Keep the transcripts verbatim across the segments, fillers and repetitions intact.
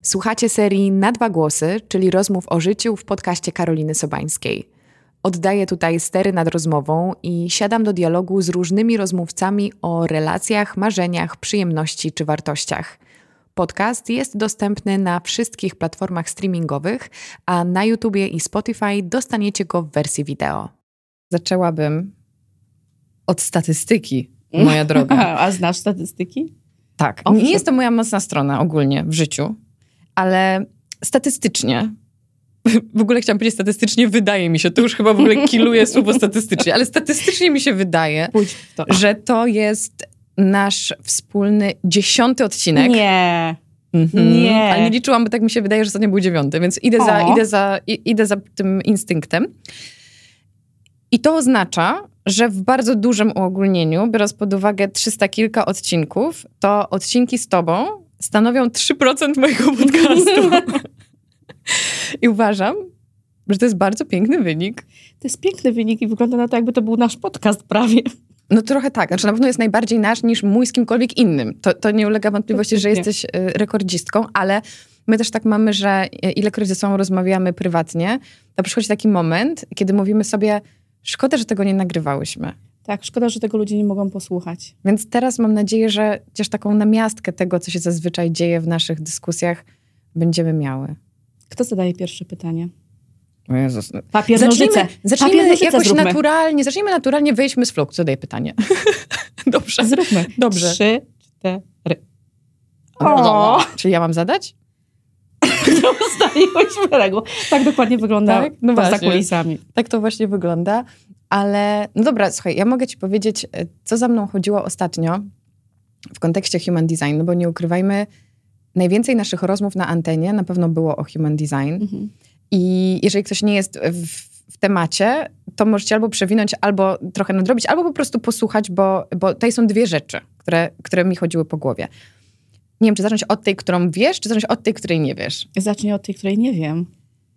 Słuchacie serii Na dwa głosy, czyli rozmów o życiu w podcaście Karoliny Sobańskiej. Oddaję tutaj stery nad rozmową i siadam do dialogu z różnymi rozmówcami o relacjach, marzeniach, przyjemności czy wartościach. Podcast jest dostępny na wszystkich platformach streamingowych, a na YouTubie i Spotify dostaniecie go w wersji wideo. Zaczęłabym od statystyki, moja droga. A znasz statystyki? Tak. O, nie jest to moja mocna strona ogólnie w życiu, ale statystycznie, w ogóle chciałam powiedzieć statystycznie, wydaje mi się, to już chyba w ogóle kiluje słowo statystycznie, ale statystycznie mi się wydaje, to. że to jest nasz wspólny dziesiąty odcinek. Nie. Mhm. Nie. Ale nie liczyłam, bo tak mi się wydaje, że ostatnio był dziewiąty, więc idę za, idę, za, idę za tym instynktem. I to oznacza, że w bardzo dużym uogólnieniu, biorąc pod uwagę trzysta kilka odcinków, to odcinki z tobą stanowią trzy procent mojego podcastu. I uważam, że to jest bardzo piękny wynik. To jest piękny wynik i wygląda na to, jakby to był nasz podcast prawie. No trochę tak. Znaczy na pewno jest najbardziej nasz niż mój z kimkolwiek innym. To, to nie ulega wątpliwości, że jesteś rekordzistką, ale my też tak mamy, że ilekroć ze sobą rozmawiamy prywatnie, to przychodzi taki moment, kiedy mówimy sobie, szkoda, że tego nie nagrywałyśmy. Tak, szkoda, że tego ludzie nie mogą posłuchać. Więc teraz mam nadzieję, że chociaż taką namiastkę tego, co się zazwyczaj dzieje w naszych dyskusjach, będziemy miały. Kto zadaje pierwsze pytanie? O Jezus. Papier, nożyce. Zacznijmy, zacznijmy Papier, nożyce jakoś zróbmy. naturalnie, zacznijmy naturalnie, wyjdźmy z flow. Co daje pytanie? Dobrze. Zróbmy. Dobrze. Trzy, cztery. O! Czyli ja mam zadać? Zostaliśmy regło. Tak dokładnie wygląda tak? No za kulisami. Tak to właśnie wygląda. Ale no dobra, słuchaj, ja mogę ci powiedzieć, co za mną chodziło ostatnio w kontekście human design, no bo nie ukrywajmy, najwięcej naszych rozmów na antenie na pewno było o human design. Mhm. I jeżeli ktoś nie jest w, w temacie, to możecie albo przewinąć, albo trochę nadrobić, albo po prostu posłuchać, bo, bo tutaj są dwie rzeczy, które, które mi chodziły po głowie. Nie wiem, czy zacząć od tej, którą wiesz, czy zacząć od tej, której nie wiesz? Zacznij od tej, której nie wiem.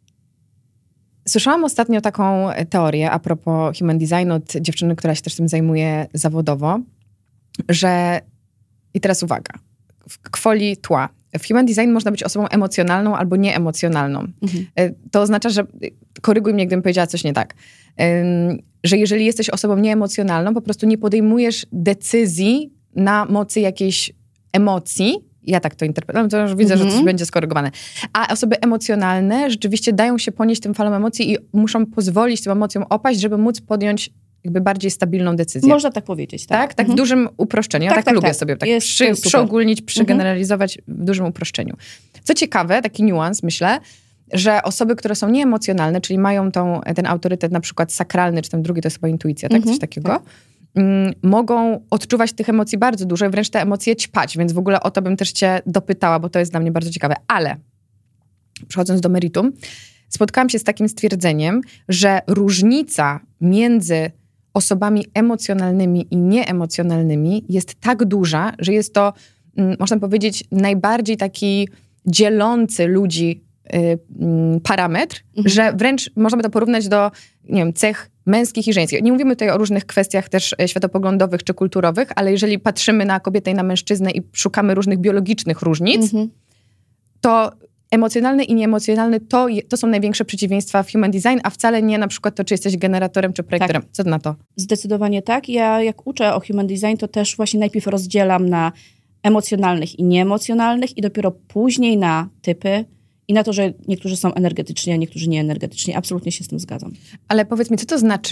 Słyszałam ostatnio taką teorię a propos human designu od dziewczyny, która się też tym zajmuje zawodowo, że, i teraz uwaga, w kwoli tła, w human design można być osobą emocjonalną albo nieemocjonalną. Mhm. To oznacza, że, koryguj mnie, gdybym powiedziała coś nie tak, że jeżeli jesteś osobą nieemocjonalną, po prostu nie podejmujesz decyzji na mocy jakiejś emocji. Ja tak to interpretuję, to już widzę, mm-hmm. że coś będzie skorygowane. A osoby emocjonalne rzeczywiście dają się ponieść tym falom emocji i muszą pozwolić tym emocjom opaść, żeby móc podjąć jakby bardziej stabilną decyzję. Można tak powiedzieć, tak? Tak, tak mm-hmm. w dużym uproszczeniu. Ja tak, tak, tak lubię tak. sobie tak przy, przyogólnić, przygeneralizować mm-hmm. w dużym uproszczeniu. Co ciekawe, taki niuans, myślę, że osoby, które są nieemocjonalne, czyli mają tą, ten autorytet na przykład sakralny, czy ten drugi to jest chyba intuicja, tak? Mm-hmm. Coś takiego. Tak. Mogą odczuwać tych emocji bardzo dużo i wręcz te emocje ćpać, więc w ogóle o to bym też cię dopytała, bo to jest dla mnie bardzo ciekawe. Ale przechodząc do meritum, spotkałam się z takim stwierdzeniem, że różnica między osobami emocjonalnymi i nieemocjonalnymi jest tak duża, że jest to, można powiedzieć, najbardziej taki dzielący ludzi parametr, mhm. że wręcz można by to porównać do, nie wiem, cech męskich i żeńskich. Nie mówimy tutaj o różnych kwestiach też światopoglądowych czy kulturowych, ale jeżeli patrzymy na kobietę i na mężczyznę i szukamy różnych biologicznych różnic, mhm. to emocjonalny i nieemocjonalny to, to są największe przeciwieństwa w human design, a wcale nie na przykład to, czy jesteś generatorem czy projektorem. Tak. Co na to? Zdecydowanie tak. Ja jak uczę o human design, to też właśnie najpierw rozdzielam na emocjonalnych i nieemocjonalnych i dopiero później na typy i na to, że niektórzy są energetyczni, a niektórzy nieenergetyczni. Absolutnie się z tym zgadzam. Ale powiedz mi, co to znaczy,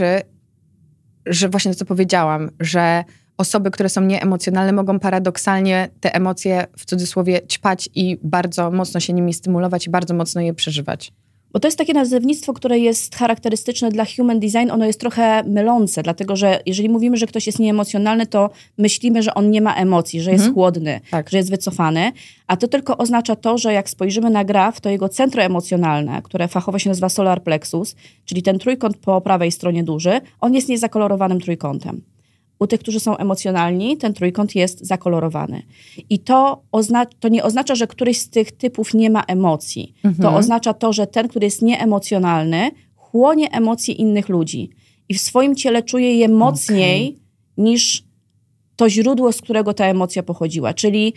że właśnie to, co powiedziałam, że osoby, które są nieemocjonalne, mogą paradoksalnie te emocje w cudzysłowie ćpać i bardzo mocno się nimi stymulować i bardzo mocno je przeżywać? Bo to jest takie nazewnictwo, które jest charakterystyczne dla human design. Ono jest trochę mylące, dlatego że jeżeli mówimy, że ktoś jest nieemocjonalny, to myślimy, że on nie ma emocji, że jest mhm. chłodny, tak. że jest wycofany. A to tylko oznacza to, że jak spojrzymy na graf, to jego centro emocjonalne, które fachowo się nazywa solar plexus, czyli ten trójkąt po prawej stronie duży, on jest niezakolorowanym trójkątem. U tych, którzy są emocjonalni, ten trójkąt jest zakolorowany. I to, ozna- to nie oznacza, że któryś z tych typów nie ma emocji. Mhm. To oznacza to, że ten, który jest nieemocjonalny, chłonie emocje innych ludzi. I w swoim ciele czuje je mocniej okay. niż to źródło, z którego ta emocja pochodziła. Czyli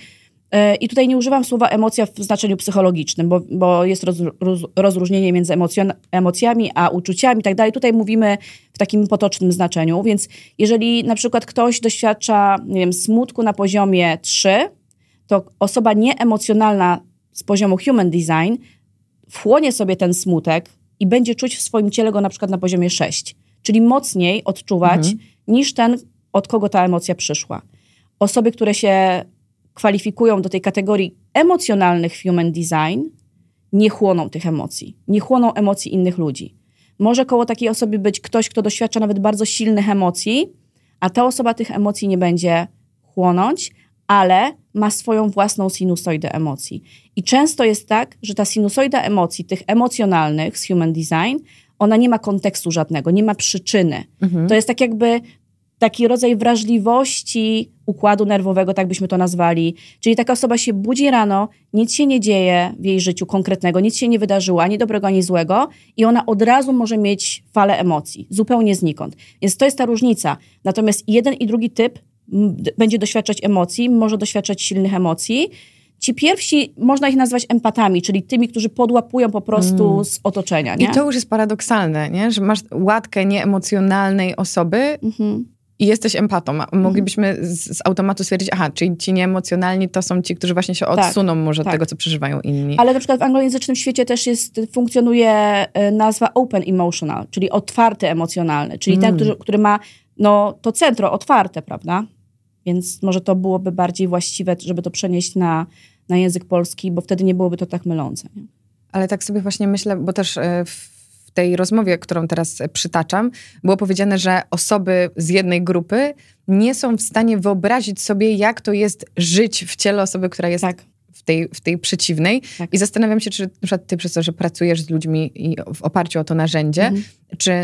I tutaj nie używam słowa emocja w znaczeniu psychologicznym, bo, bo jest roz, roz, rozróżnienie między emocjon, emocjami a uczuciami i tak dalej. Tutaj mówimy w takim potocznym znaczeniu, więc jeżeli na przykład ktoś doświadcza, nie wiem, smutku na poziomie trzy, to osoba nieemocjonalna z poziomu Human Design wchłonie sobie ten smutek i będzie czuć w swoim ciele go na przykład na poziomie sześć, czyli mocniej odczuwać mhm. niż ten, od kogo ta emocja przyszła. Osoby, które się kwalifikują do tej kategorii emocjonalnych Human Design, nie chłoną tych emocji. Nie chłoną emocji innych ludzi. Może koło takiej osoby być ktoś, kto doświadcza nawet bardzo silnych emocji, a ta osoba tych emocji nie będzie chłonąć, ale ma swoją własną sinusoidę emocji. I często jest tak, że ta sinusoida emocji, tych emocjonalnych z Human Design, ona nie ma kontekstu żadnego, nie ma przyczyny. Mhm. To jest tak jakby taki rodzaj wrażliwości układu nerwowego, tak byśmy to nazwali. Czyli taka osoba się budzi rano, nic się nie dzieje w jej życiu konkretnego, nic się nie wydarzyło, ani dobrego, ani złego i ona od razu może mieć falę emocji, zupełnie znikąd. Więc to jest ta różnica. Natomiast jeden i drugi typ m, będzie doświadczać emocji, może doświadczać silnych emocji. Ci pierwsi, można ich nazwać empatami, czyli tymi, którzy podłapują po prostu mm. z otoczenia. Nie? I to już jest paradoksalne, nie? Że masz łatkę nieemocjonalnej osoby, mm-hmm. i jesteś empatą. Moglibyśmy z, z automatu stwierdzić, aha, czyli ci nieemocjonalni to są ci, którzy właśnie się odsuną tak, może tak. od tego, co przeżywają inni. Ale na przykład w anglojęzycznym świecie też jest, funkcjonuje nazwa open emotional, czyli otwarty emocjonalny, czyli mm. ten, który, który ma no, to centro otwarte, prawda? Więc może to byłoby bardziej właściwe, żeby to przenieść na, na język polski, bo wtedy nie byłoby to tak mylące. Nie? Ale tak sobie właśnie myślę, bo też w w tej rozmowie, którą teraz przytaczam, było powiedziane, że osoby z jednej grupy nie są w stanie wyobrazić sobie, jak to jest żyć w ciele osoby, która jest tak. w, tej, w tej przeciwnej. Tak. I zastanawiam się, czy na przykład ty przez to, że pracujesz z ludźmi i w oparciu o to narzędzie, mhm. czy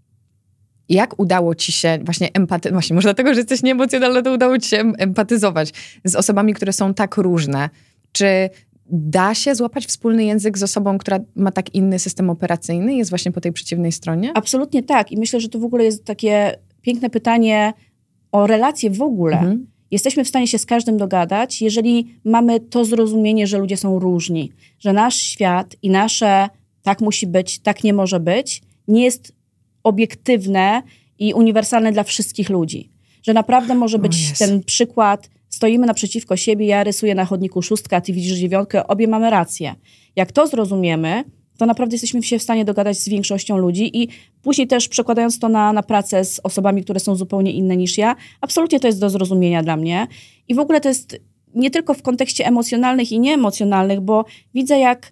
jak udało ci się właśnie empatyzować, właśnie może dlatego, że jesteś nieemocjonalna, to udało ci się empatyzować z osobami, które są tak różne. Czy da się złapać wspólny język z osobą, która ma tak inny system operacyjny i jest właśnie po tej przeciwnej stronie? Absolutnie tak. I myślę, że to w ogóle jest takie piękne pytanie o relacje w ogóle. Mhm. Jesteśmy w stanie się z każdym dogadać, jeżeli mamy to zrozumienie, że ludzie są różni. Że nasz świat i nasze tak musi być, tak nie może być, nie jest obiektywne i uniwersalne dla wszystkich ludzi. Że naprawdę może być ten przykład, stoimy naprzeciwko siebie, ja rysuję na chodniku szóstkę, a ty widzisz dziewiątkę, obie mamy rację. Jak to zrozumiemy, to naprawdę jesteśmy się w stanie dogadać z większością ludzi i później też przekładając to na, na pracę z osobami, które są zupełnie inne niż ja, absolutnie to jest do zrozumienia dla mnie. I w ogóle to jest nie tylko w kontekście emocjonalnych i nieemocjonalnych, bo widzę jak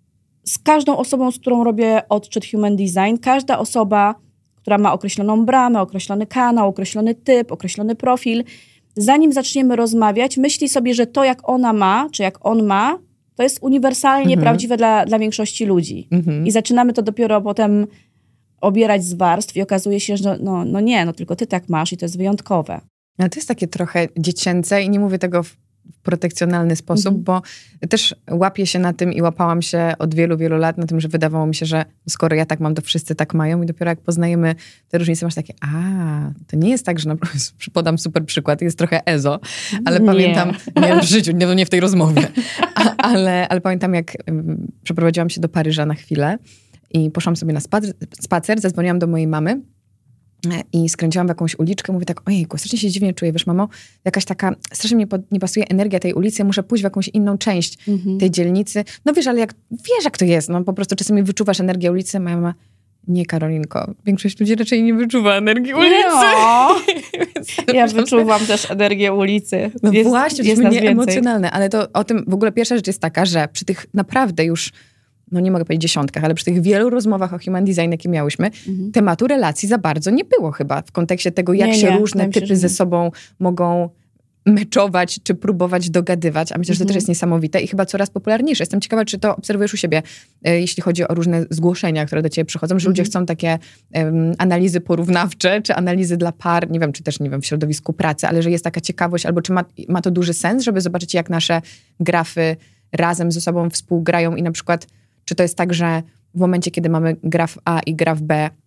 z każdą osobą, z którą robię odczyt Human Design, każda osoba, która ma określoną bramę, określony kanał, określony typ, określony profil, zanim zaczniemy rozmawiać, myśli sobie, że to jak ona ma, czy jak on ma, to jest uniwersalnie mhm. prawdziwe dla, dla większości ludzi. Mhm. I zaczynamy to dopiero potem obierać z warstw i okazuje się, że no, no nie, no tylko ty tak masz i to jest wyjątkowe. Ale to jest takie trochę dziecięce i nie mówię tego w protekcjonalny sposób, mhm. bo też łapię się na tym i łapałam się od wielu, wielu lat na tym, że wydawało mi się, że skoro ja tak mam, to wszyscy tak mają i dopiero jak poznajemy te różnice, masz takie, a to nie jest tak, że naprawdę, podam super przykład, jest trochę ezo, ale nie. pamiętam, nie w życiu, nie, nie w tej rozmowie, a, ale, ale pamiętam jak um, przeprowadziłam się do Paryża na chwilę i poszłam sobie na spacer, spacer zadzwoniłam do mojej mamy i skręciłam w jakąś uliczkę, mówię tak, ojejku, strasznie się dziwnie czuję, wiesz mamo, jakaś taka, strasznie mnie pod, nie pasuje energia tej ulicy, muszę pójść w jakąś inną część mm-hmm. tej dzielnicy. No wiesz, ale jak, wiesz jak to jest, no po prostu czasami wyczuwasz energię ulicy, moja mama, nie Karolinko, większość ludzi raczej nie wyczuwa energii ulicy. No. Ja wyczuwam też energię ulicy. No jest, właśnie, jest jesteśmy nieemocjonalne, ale to o tym, w ogóle pierwsza rzecz jest taka, że przy tych naprawdę już no nie mogę powiedzieć dziesiątkach, ale przy tych wielu rozmowach o Human Design, jakie miałyśmy, mhm. tematu relacji za bardzo nie było chyba w kontekście tego, jak nie, się nie, różne typy się, ze sobą mogą meczować, czy próbować dogadywać, a myślę, że to mhm. też jest niesamowite i chyba coraz popularniejsze. Jestem ciekawa, czy to obserwujesz u siebie, e, jeśli chodzi o różne zgłoszenia, które do ciebie przychodzą, że mhm. ludzie chcą takie um, analizy porównawcze, czy analizy dla par, nie wiem, czy też, nie wiem, w środowisku pracy, ale że jest taka ciekawość, albo czy ma, ma to duży sens, żeby zobaczyć, jak nasze grafy razem ze sobą współgrają i na przykład czy to jest tak, że w momencie, kiedy mamy graf A i graf B,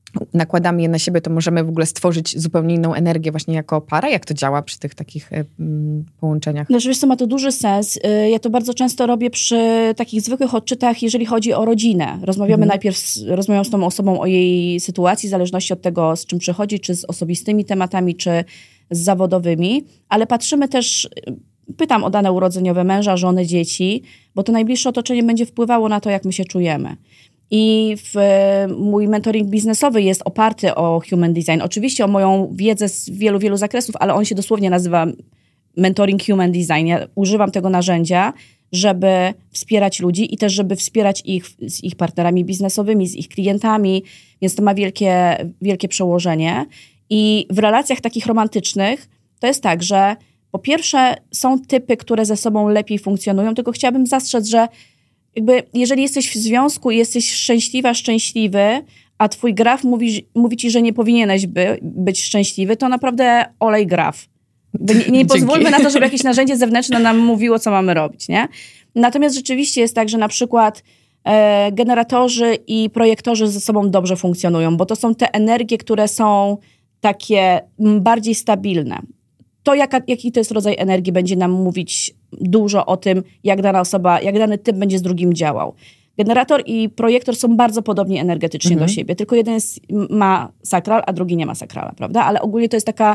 nakładamy je na siebie, to możemy w ogóle stworzyć zupełnie inną energię właśnie jako para? Jak to działa przy tych takich y, połączeniach? No, wiesz co, ma to duży sens. Ja to bardzo często robię przy takich zwykłych odczytach, jeżeli chodzi o rodzinę. Rozmawiamy mhm. najpierw, z, rozmawiam z tą osobą o jej sytuacji, w zależności od tego, z czym przychodzi, czy z osobistymi tematami, czy z zawodowymi, ale patrzymy też, pytam o dane urodzeniowe męża, żony, dzieci, bo to najbliższe otoczenie będzie wpływało na to, jak my się czujemy. I w, mój mentoring biznesowy jest oparty o Human Design. Oczywiście o moją wiedzę z wielu, wielu zakresów, ale on się dosłownie nazywa Mentoring Human Design. Ja używam tego narzędzia, żeby wspierać ludzi i też, żeby wspierać ich z ich partnerami biznesowymi, z ich klientami, więc to ma wielkie, wielkie przełożenie. I w relacjach takich romantycznych to jest tak, że po pierwsze są typy, które ze sobą lepiej funkcjonują, tylko chciałabym zastrzec, że jakby jeżeli jesteś w związku i jesteś szczęśliwa, szczęśliwy, a twój graf mówi, mówi ci, że nie powinieneś by, być szczęśliwy, to naprawdę olej graf. Nie, nie pozwólmy na to, żeby jakieś narzędzie zewnętrzne nam mówiło, co mamy robić, nie? Natomiast rzeczywiście jest tak, że na przykład e, generatorzy i projektorzy ze sobą dobrze funkcjonują, bo to są te energie, które są takie bardziej stabilne. To, jaka, jaki to jest rodzaj energii, będzie nam mówić dużo o tym, jak dana osoba, jak dany typ będzie z drugim działał. Generator i projektor są bardzo podobni energetycznie mhm. do siebie, tylko jeden jest, ma sakral, a drugi nie ma sakrala, prawda? Ale ogólnie to jest taka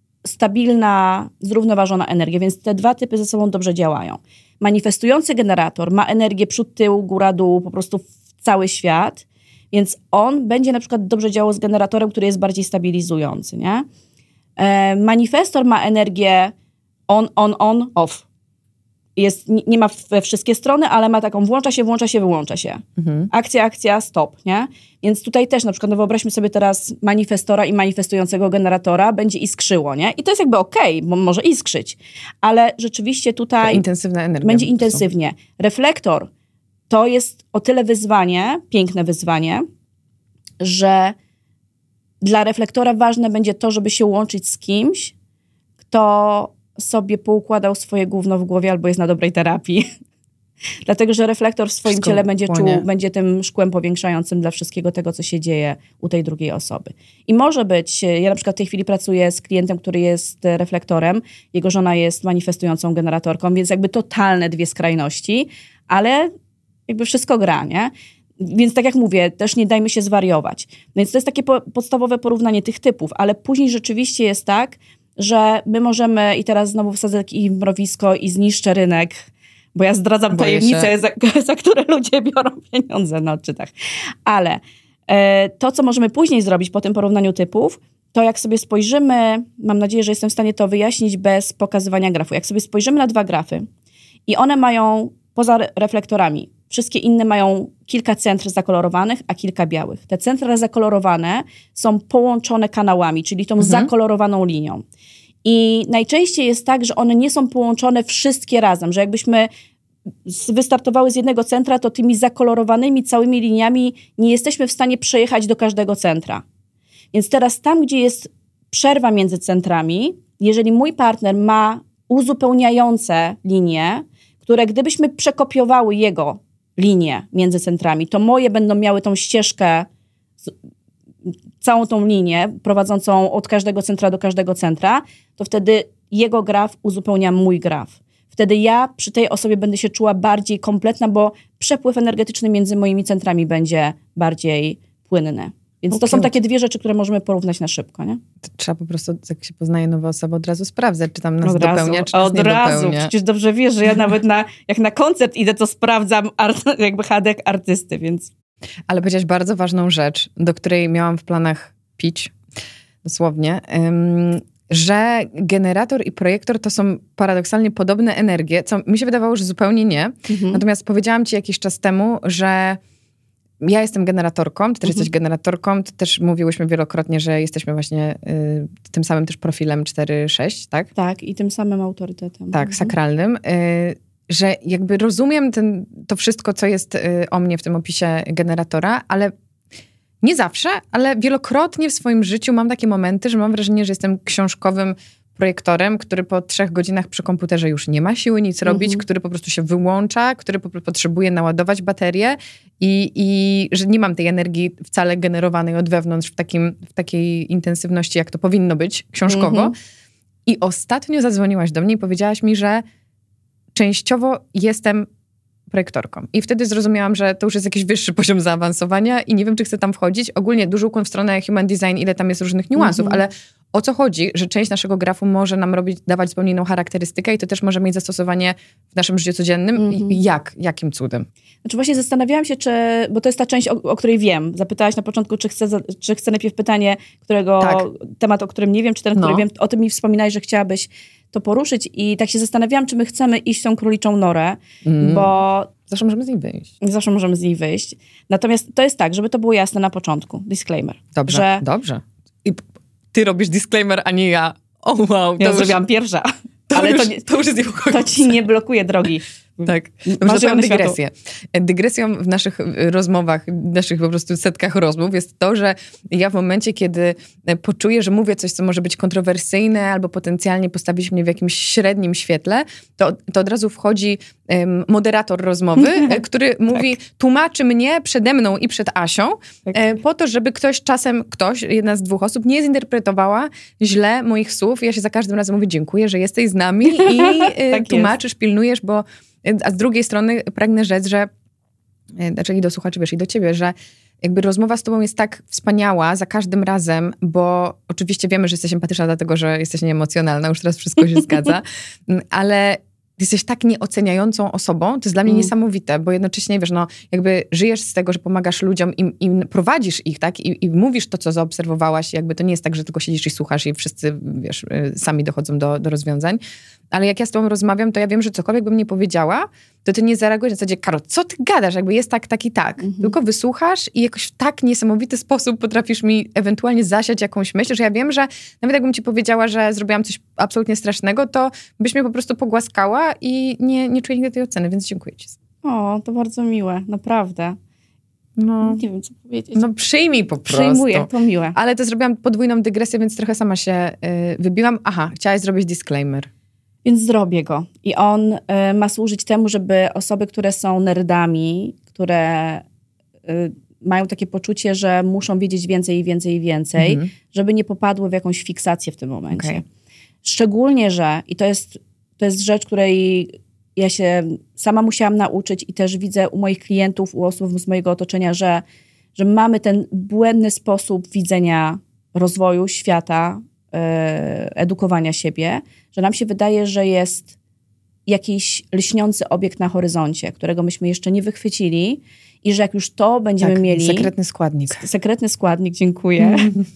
stabilna, zrównoważona energia, więc te dwa typy ze sobą dobrze działają. Manifestujący generator ma energię przód, tył, góra, dół, po prostu w cały świat, więc on będzie na przykład dobrze działał z generatorem, który jest bardziej stabilizujący, nie? E, manifestor ma energię on, on, on, off. Jest, nie ma we wszystkie strony, ale ma taką włącza się, włącza się, wyłącza się. Mhm. Akcja, akcja, stop, nie? Więc tutaj też na przykład, no wyobraźmy sobie teraz manifestora i manifestującego generatora, będzie iskrzyło, nie? I to jest jakby okej, okay, bo może iskrzyć, ale rzeczywiście tutaj intensywna energia będzie intensywnie. Reflektor to jest o tyle wyzwanie, piękne wyzwanie, że dla reflektora ważne będzie to, żeby się łączyć z kimś, kto sobie poukładał swoje gówno w głowie albo jest na dobrej terapii. Dlatego, że reflektor w swoim Wszystko ciele będzie czuł, będzie tym szkłem powiększającym dla wszystkiego tego, co się dzieje u tej drugiej osoby. I może być, ja na przykład w tej chwili pracuję z klientem, który jest reflektorem, jego żona jest manifestującą generatorką, więc jakby totalne dwie skrajności, ale jakby wszystko gra, nie? Więc tak jak mówię, też nie dajmy się zwariować. Więc to jest takie po, podstawowe porównanie tych typów, ale później rzeczywiście jest tak, że my możemy, i teraz znowu wsadzę i mrowisko i zniszczę rynek, bo ja zdradzam Boję tajemnice, za, za które ludzie biorą pieniądze na odczytach. Ale e, to, co możemy później zrobić po tym porównaniu typów, to jak sobie spojrzymy, mam nadzieję, że jestem w stanie to wyjaśnić bez pokazywania grafu. Jak sobie spojrzymy na dwa grafy i one mają, poza reflektorami, wszystkie inne mają kilka centr zakolorowanych, a kilka białych. Te centra zakolorowane są połączone kanałami, czyli tą mhm. zakolorowaną linią. I najczęściej jest tak, że one nie są połączone wszystkie razem, że jakbyśmy wystartowały z jednego centra, to tymi zakolorowanymi całymi liniami nie jesteśmy w stanie przejechać do każdego centra. Więc teraz tam, gdzie jest przerwa między centrami, jeżeli mój partner ma uzupełniające linie, które gdybyśmy przekopiowały jego linię między centrami, to moje będą miały tą ścieżkę, całą tą linię prowadzącą od każdego centra do każdego centra, to wtedy jego graf uzupełnia mój graf. Wtedy ja przy tej osobie będę się czuła bardziej kompletna, bo przepływ energetyczny między moimi centrami będzie bardziej płynny. Więc okay. to są takie dwie rzeczy, które możemy porównać na szybko, nie? To trzeba po prostu, jak się poznaje nowe osoby, od razu sprawdzać, czy tam nas od dopełnia, razu, czy nas od nie razu. dopełnia. Przecież dobrze wiesz, że ja nawet na, jak na koncert idę, to sprawdzam art, jakby hadek artysty, więc... Ale powiedziałaś bardzo ważną rzecz, do której miałam w planach pić, dosłownie, ym, że generator i projektor to są paradoksalnie podobne energie, co mi się wydawało, że zupełnie nie. Mhm. Natomiast powiedziałam ci jakiś czas temu, że ja jestem generatorką, ty też mhm. jesteś generatorką, ty też mówiłyśmy wielokrotnie, że jesteśmy właśnie y, tym samym też profilem cztery sześć, tak? Tak, i tym samym autorytetem. Tak, mhm. sakralnym. Y, że jakby rozumiem ten, to wszystko, co jest y, o mnie w tym opisie generatora, ale nie zawsze, ale wielokrotnie w swoim życiu mam takie momenty, że mam wrażenie, że jestem książkowym projektorem, który po trzech godzinach przy komputerze już nie ma siły nic robić, mhm. który po prostu się wyłącza, który po prostu potrzebuje naładować baterię i, i że nie mam tej energii wcale generowanej od wewnątrz w, takim, w takiej intensywności, jak to powinno być książkowo. Mhm. I ostatnio zadzwoniłaś do mnie i powiedziałaś mi, że częściowo jestem projektorką. I wtedy zrozumiałam, że to już jest jakiś wyższy poziom zaawansowania i nie wiem, czy chcę tam wchodzić. Ogólnie duży ukłon w stronę human design, ile tam jest różnych niuansów, mm-hmm. ale o co chodzi, że część naszego grafu może nam robić, dawać zupełnie inną charakterystykę i to też może mieć zastosowanie w naszym życiu codziennym. Mm-hmm. Jak? Jakim cudem? Znaczy właśnie zastanawiałam się, czy, bo to jest ta część, o, o której wiem. Zapytałaś na początku, czy chcę, czy chcę najpierw pytanie, którego, tak. temat, o którym nie wiem, czy ten, no. który wiem, o tym mi wspominałeś, że chciałabyś to poruszyć i tak się zastanawiałam, czy my chcemy iść w tą króliczą norę, mm. bo... Zawsze możemy z niej wyjść. Zawsze możemy z niej wyjść. Natomiast to jest tak, żeby to było jasne na początku. Disclaimer. Dobrze, że... dobrze. I ty robisz disclaimer, a nie ja. O oh, wow. Ja zrobiłam już... pierwsza. To ale już, to, nie, to już jest to ci nie blokuje drogi. Tak. Dobrze, dygresję. Dygresją w naszych rozmowach, w naszych po prostu setkach rozmów jest to, że ja w momencie, kiedy poczuję, że mówię coś, co może być kontrowersyjne albo potencjalnie postawić mnie w jakimś średnim świetle, to, to od razu wchodzi um, moderator rozmowy, który mówi, tak. tłumaczy mnie przede mną i przed Asią, tak. e, po to, żeby ktoś czasem, ktoś, jedna z dwóch osób nie zinterpretowała źle moich słów. Ja się za każdym razem mówię, dziękuję, że jesteś z nami i e, tak tłumaczysz, jest. pilnujesz, bo a z drugiej strony pragnę rzec, że, znaczy i do słuchaczy, wiesz, i do ciebie, że jakby rozmowa z tobą jest tak wspaniała za każdym razem, bo oczywiście wiemy, że jesteś empatyczna dlatego, że jesteś nieemocjonalna, już teraz wszystko się zgadza, ale jesteś tak nieoceniającą osobą, to jest dla mnie mm. niesamowite, bo jednocześnie, wiesz, no jakby żyjesz z tego, że pomagasz ludziom i, i prowadzisz ich, tak, I, i mówisz to, co zaobserwowałaś, jakby to nie jest tak, że tylko siedzisz i słuchasz i wszyscy, wiesz, sami dochodzą do, do rozwiązań. Ale jak ja z tobą rozmawiam, to ja wiem, że cokolwiek bym nie powiedziała, to ty nie zareagujesz na zasadzie, Karo, co ty gadasz? Jakby jest tak, tak i tak. Mm-hmm. Tylko wysłuchasz i jakoś w tak niesamowity sposób potrafisz mi ewentualnie zasiać jakąś myśl, że ja wiem, że nawet jakbym ci powiedziała, że zrobiłam coś absolutnie strasznego, to byś mnie po prostu pogłaskała i nie, nie czuję nigdy tej oceny, więc dziękuję ci. O, to bardzo miłe, naprawdę. No, nie wiem, co powiedzieć. No przyjmij po prostu. Przyjmuję, to miłe. Ale to zrobiłam podwójną dygresję, więc trochę sama się y, wybiłam. Aha, chciałaś zrobić disclaimer. Więc zrobię go. I on y, ma służyć temu, żeby osoby, które są nerdami, które y, mają takie poczucie, że muszą wiedzieć więcej i więcej i więcej, mhm. żeby nie popadły w jakąś fiksację w tym momencie. Okay. Szczególnie, że, i to jest, to jest rzecz, której ja się sama musiałam nauczyć i też widzę u moich klientów, u osób z mojego otoczenia, że, że mamy ten błędny sposób widzenia rozwoju świata, edukowania siebie, że nam się wydaje, że jest jakiś lśniący obiekt na horyzoncie, którego myśmy jeszcze nie wychwycili i że jak już to będziemy tak, mieli... sekretny składnik. Sekretny składnik, dziękuję.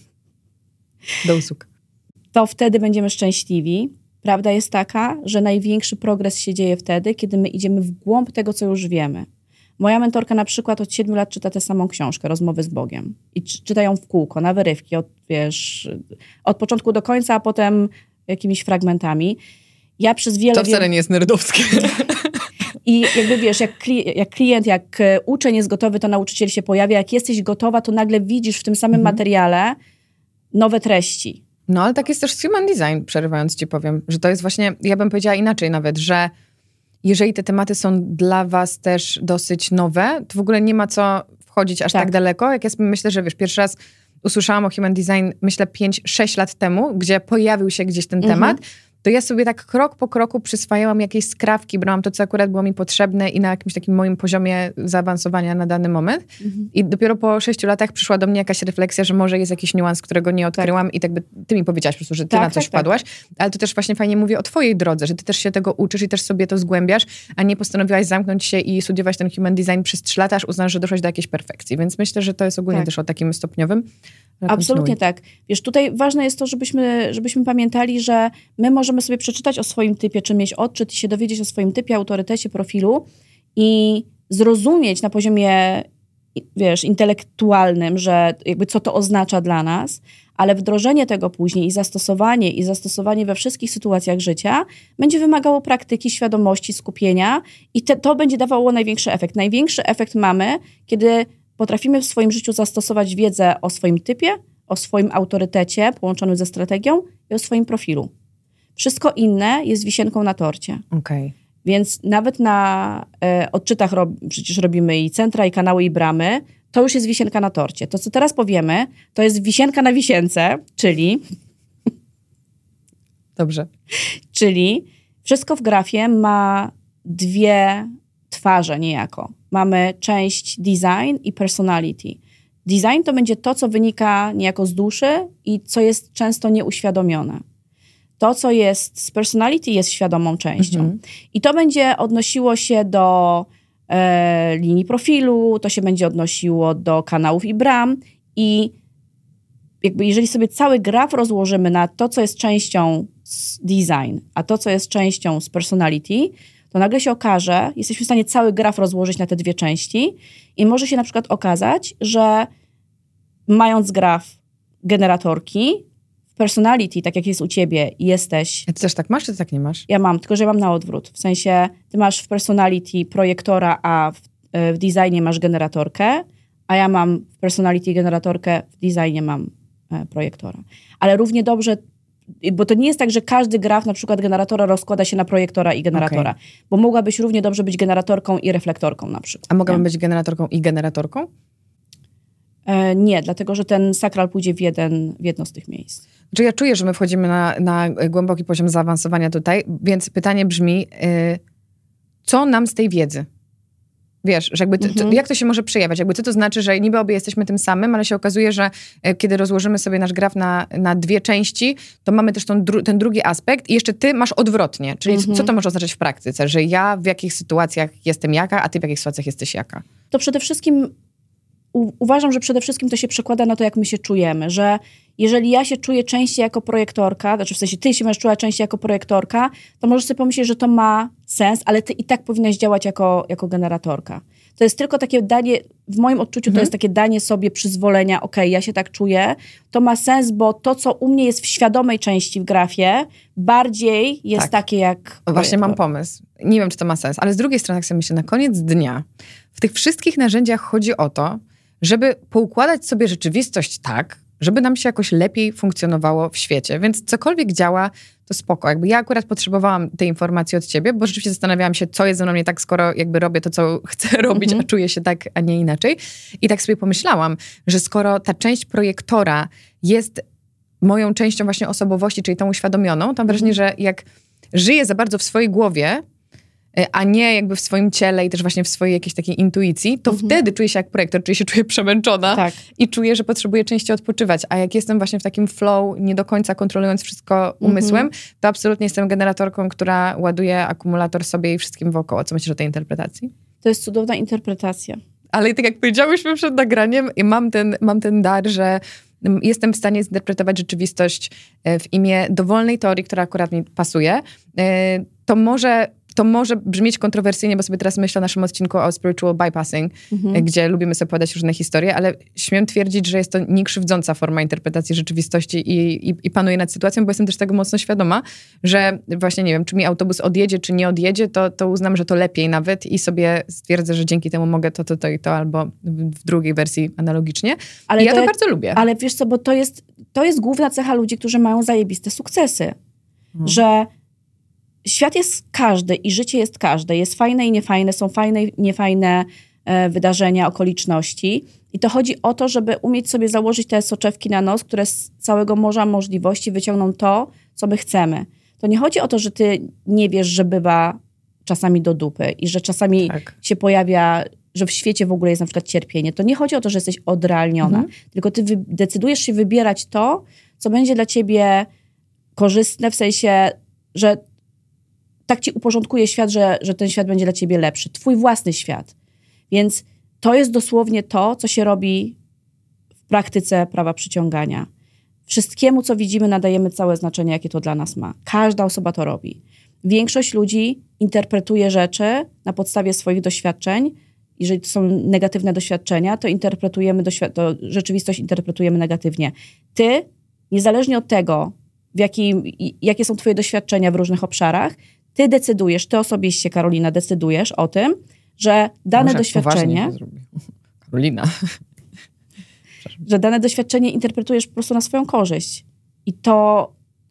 Do usług. To wtedy będziemy szczęśliwi. Prawda jest taka, że największy progres się dzieje wtedy, kiedy my idziemy w głąb tego, co już wiemy. Moja mentorka na przykład od siedmiu lat czyta tę samą książkę, Rozmowy z Bogiem. I czyta ją w kółko, na wyrywki, od, wiesz, od początku do końca, a potem jakimiś fragmentami. Ja przez wiele... To wcale nie jest nerdowskie. I jakby wiesz, jak, kli- jak klient, jak uczeń jest gotowy, to nauczyciel się pojawia. Jak jesteś gotowa, to nagle widzisz w tym samym mhm. materiale nowe treści. No ale tak jest też z human design, przerywając ci powiem, że to jest właśnie, ja bym powiedziała inaczej nawet, że jeżeli te tematy są dla was też dosyć nowe, to w ogóle nie ma co wchodzić aż tak, tak daleko. Jak ja sobie myślę, że wiesz, pierwszy raz usłyszałam o human design, myślę pięć sześć lat temu, gdzie pojawił się gdzieś ten mhm. temat, to ja sobie tak krok po kroku przyswajałam jakieś skrawki, brałam to, co akurat było mi potrzebne i na jakimś takim moim poziomie zaawansowania na dany moment. Mhm. I dopiero po sześciu latach przyszła do mnie jakaś refleksja, że może jest jakiś niuans, którego nie odkryłam tak. i tak by ty mi powiedziałaś po prostu, że ty tak, na coś tak, wpadłaś. Tak. Ale to też właśnie fajnie mówię o twojej drodze, że ty też się tego uczysz i też sobie to zgłębiasz, a nie postanowiłaś zamknąć się i studiować ten human design przez trzy lata, aż uznasz, że doszłaś do jakiejś perfekcji. Więc myślę, że to jest ogólnie tak. też o takim stopniowym. Absolutnie tak. Wiesz, tutaj ważne jest to, żebyśmy, żebyśmy pamiętali, że my możemy sobie przeczytać o swoim typie, czy mieć odczyt i się dowiedzieć o swoim typie, autorytecie, profilu i zrozumieć na poziomie, wiesz, intelektualnym, że jakby co to oznacza dla nas, ale wdrożenie tego później i zastosowanie, i zastosowanie we wszystkich sytuacjach życia będzie wymagało praktyki, świadomości, skupienia i te, to będzie dawało największy efekt. Największy efekt mamy, kiedy potrafimy w swoim życiu zastosować wiedzę o swoim typie, o swoim autorytecie połączonym ze strategią i o swoim profilu. Wszystko inne jest wisienką na torcie. Okay. Więc nawet na e, odczytach rob, przecież robimy i centra, i kanały, i bramy, to już jest wisienka na torcie. To, co teraz powiemy, to jest wisienka na wisience, czyli... Dobrze. Czyli wszystko w grafie ma dwie twarze niejako. Mamy część design i personality. Design to będzie to, co wynika niejako z duszy i co jest często nieuświadomione. To, co jest z personality, jest świadomą częścią. Mhm. I to będzie odnosiło się do e, linii profilu, to się będzie odnosiło do kanałów i bram. I jakby jeżeli sobie cały graf rozłożymy na to, co jest częścią z design, a to, co jest częścią z personality, to nagle się okaże, jesteśmy w stanie cały graf rozłożyć na te dwie części i może się na przykład okazać, że mając graf generatorki, w personality, tak jak jest u ciebie, jesteś... A ty też tak masz, czy ty tak nie masz? Ja mam, tylko że ja mam na odwrót. W sensie, ty masz w personality projektora, a w, w designie masz generatorkę, a ja mam w personality generatorkę, w designie mam e, projektora. Ale równie dobrze, bo to nie jest tak, że każdy graf na przykład generatora rozkłada się na projektora i generatora. Okay. Bo mogłabyś równie dobrze być generatorką i reflektorką na przykład. A mogłabym być generatorką i generatorką? E, nie, dlatego że ten sakral pójdzie w, jeden, w jedno z tych miejsc. Znaczy ja czuję, że my wchodzimy na, na głęboki poziom zaawansowania tutaj, więc pytanie brzmi, yy, co nam z tej wiedzy? Wiesz, że jakby, mhm. to, jak to się może przejawiać? Jakby co to znaczy, że niby obie jesteśmy tym samym, ale się okazuje, że y, kiedy rozłożymy sobie nasz graf na, na dwie części, to mamy też tą, dru- ten drugi aspekt i jeszcze ty masz odwrotnie. Czyli mhm. co to może oznaczać w praktyce? Że ja w jakich sytuacjach jestem jaka, a ty w jakich sytuacjach jesteś jaka? To przede wszystkim u- uważam, że przede wszystkim to się przekłada na to, jak my się czujemy, że jeżeli ja się czuję częściej jako projektorka, znaczy w sensie ty się będziesz czuła częściej jako projektorka, to możesz sobie pomyśleć, że to ma sens, ale ty i tak powinnaś działać jako, jako generatorka. To jest tylko takie danie, w moim odczuciu mhm. to jest takie danie sobie przyzwolenia, okej, okay, ja się tak czuję, to ma sens, bo to, co u mnie jest w świadomej części w grafie, bardziej jest tak. takie jak projektor. Właśnie mam pomysł. Nie wiem, czy to ma sens, ale z drugiej strony, jak sobie myślę, na koniec dnia w tych wszystkich narzędziach chodzi o to, żeby poukładać sobie rzeczywistość tak, żeby nam się jakoś lepiej funkcjonowało w świecie. Więc cokolwiek działa, to spoko. Jakby ja akurat potrzebowałam tej informacji od ciebie, bo rzeczywiście zastanawiałam się, co jest ze mną nie tak, skoro jakby robię to, co chcę robić, mhm. a czuję się tak, a nie inaczej. I tak sobie pomyślałam, że skoro ta część projektora jest moją częścią właśnie osobowości, czyli tą uświadomioną, to mam wrażenie, mhm. że jak żyję za bardzo w swojej głowie, a nie jakby w swoim ciele i też właśnie w swojej jakiejś takiej intuicji, to mhm. wtedy czuję się jak projektor, czyli się czuję przemęczona tak. i czuję, że potrzebuję częściej odpoczywać. A jak jestem właśnie w takim flow, nie do końca kontrolując wszystko umysłem, mhm. to absolutnie jestem generatorką, która ładuje akumulator sobie i wszystkim wokoło. Co myślisz o tej interpretacji? To jest cudowna interpretacja. Ale tak jak powiedziałyśmy przed nagraniem, mam ten, mam ten dar, że jestem w stanie zinterpretować rzeczywistość w imię dowolnej teorii, która akurat mi pasuje. To może... To może brzmieć kontrowersyjnie, bo sobie teraz myślę o naszym odcinku o spiritual bypassing, mhm. gdzie lubimy sobie opowiadać różne historie, ale śmiem twierdzić, że jest to niekrzywdząca forma interpretacji rzeczywistości i, i, i panuje nad sytuacją, bo jestem też tego mocno świadoma, że właśnie nie wiem, czy mi autobus odjedzie, czy nie odjedzie, to, to uznam, że to lepiej nawet i sobie stwierdzę, że dzięki temu mogę to, to, to i to, albo w drugiej wersji analogicznie. Ale I ja to, to bardzo lubię. Ale wiesz co, bo to jest, to jest główna cecha ludzi, którzy mają zajebiste sukcesy, mhm. że świat jest każdy i życie jest każde. Jest fajne i niefajne, są fajne i niefajne e, wydarzenia, okoliczności. I to chodzi o to, żeby umieć sobie założyć te soczewki na nos, które z całego morza możliwości wyciągną to, co my chcemy. To nie chodzi o to, że ty nie wiesz, że bywa czasami do dupy i że czasami tak. się pojawia, że w świecie w ogóle jest na przykład cierpienie. To nie chodzi o to, że jesteś odrealniona, mhm. tylko ty wy- decydujesz się wybierać to, co będzie dla ciebie korzystne, w sensie, że tak ci uporządkuje świat, że, że ten świat będzie dla ciebie lepszy. Twój własny świat. Więc to jest dosłownie to, co się robi w praktyce prawa przyciągania. Wszystkiemu, co widzimy, nadajemy całe znaczenie, jakie to dla nas ma. Każda osoba to robi. Większość ludzi interpretuje rzeczy na podstawie swoich doświadczeń. Jeżeli to są negatywne doświadczenia, to interpretujemy doświ- to rzeczywistość interpretujemy negatywnie. Ty, niezależnie od tego, w jakim, jakie są twoje doświadczenia w różnych obszarach, ty decydujesz, ty osobiście, Karolina, decydujesz o tym, że dane Może doświadczenie... Karolina. że dane doświadczenie interpretujesz po prostu na swoją korzyść. I to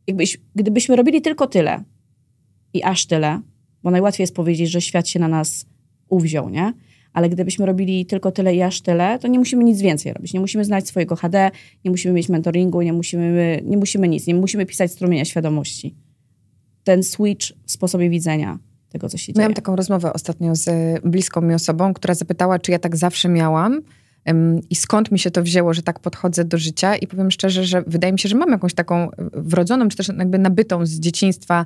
jakbyś, gdybyśmy robili tylko tyle i aż tyle, bo najłatwiej jest powiedzieć, że świat się na nas uwziął, nie? Ale gdybyśmy robili tylko tyle i aż tyle, to nie musimy nic więcej robić. Nie musimy znać swojego H D, nie musimy mieć mentoringu, nie musimy, nie musimy nic, nie musimy pisać strumienia świadomości. Ten switch w sposobie widzenia tego, co się dzieje. Miałam taką rozmowę ostatnio z bliską mi osobą, która zapytała, czy ja tak zawsze miałam um, i skąd mi się to wzięło, że tak podchodzę do życia. I powiem szczerze, że wydaje mi się, że mam jakąś taką wrodzoną, czy też jakby nabytą z dzieciństwa